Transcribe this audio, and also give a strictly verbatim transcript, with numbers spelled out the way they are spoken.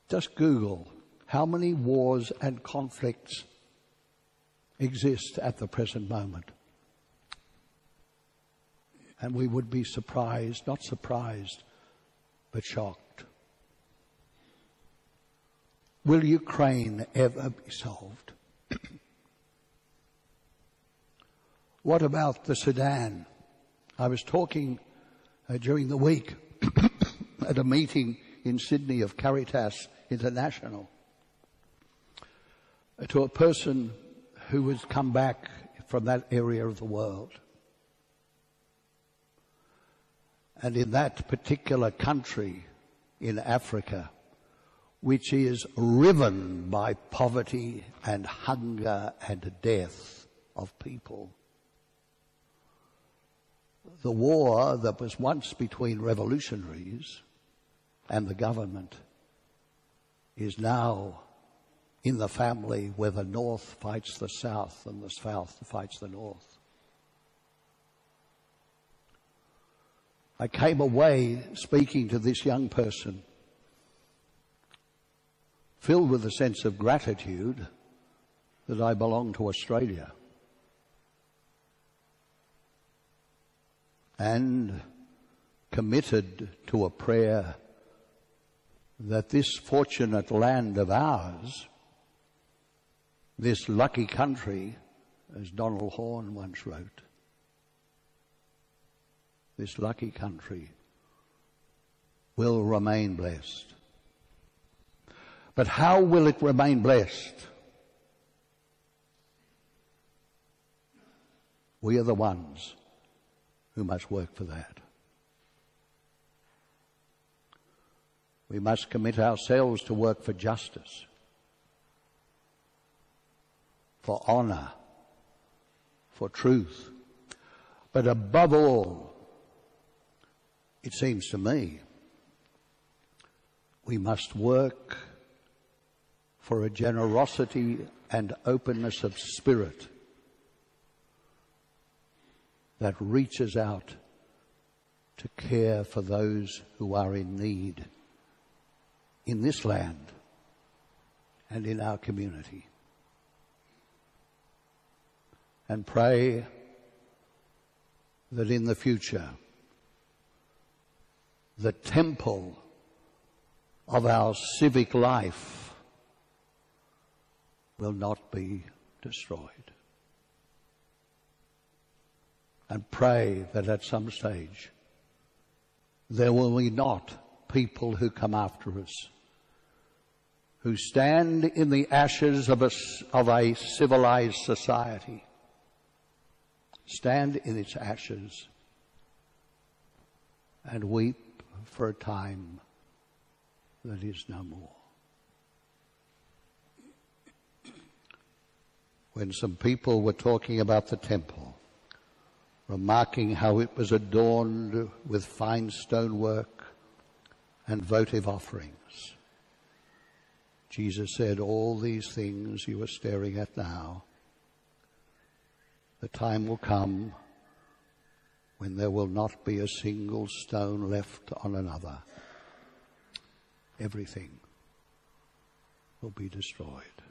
Just Google how many wars and conflicts exist at the present moment. And we would be surprised, not surprised, but shocked. Will Ukraine ever be solved? What about the Sudan? I was talking uh, during the week at a meeting in Sydney of Caritas International uh, to a person who has come back from that area of the world. And in that particular country in Africa, which is riven by poverty and hunger and death of people, the war that was once between revolutionaries and the government is now in the family where the North fights the South and the South fights the North. I came away speaking to this young person filled with a sense of gratitude that I belong to Australia, and committed to a prayer that this fortunate land of ours, this lucky country, as Donald Horne once wrote, this lucky country will remain blessed. But how will it remain blessed? We are the ones who must work for that. We must commit ourselves to work for justice, for honor, for truth. But above all, it seems to me, we must work for a generosity and openness of spirit that reaches out to care for those who are in need in this land and in our community. And pray that in the future, the temple of our civic life will not be destroyed. And pray that at some stage there will be not people who come after us, who stand in the ashes of a, of a civilized society, stand in its ashes and weep for a time that is no more. When some people were talking about the temple, remarking how it was adorned with fine stonework and votive offerings, Jesus said, all these things you are staring at now, the time will come when there will not be a single stone left on another. Everything will be destroyed.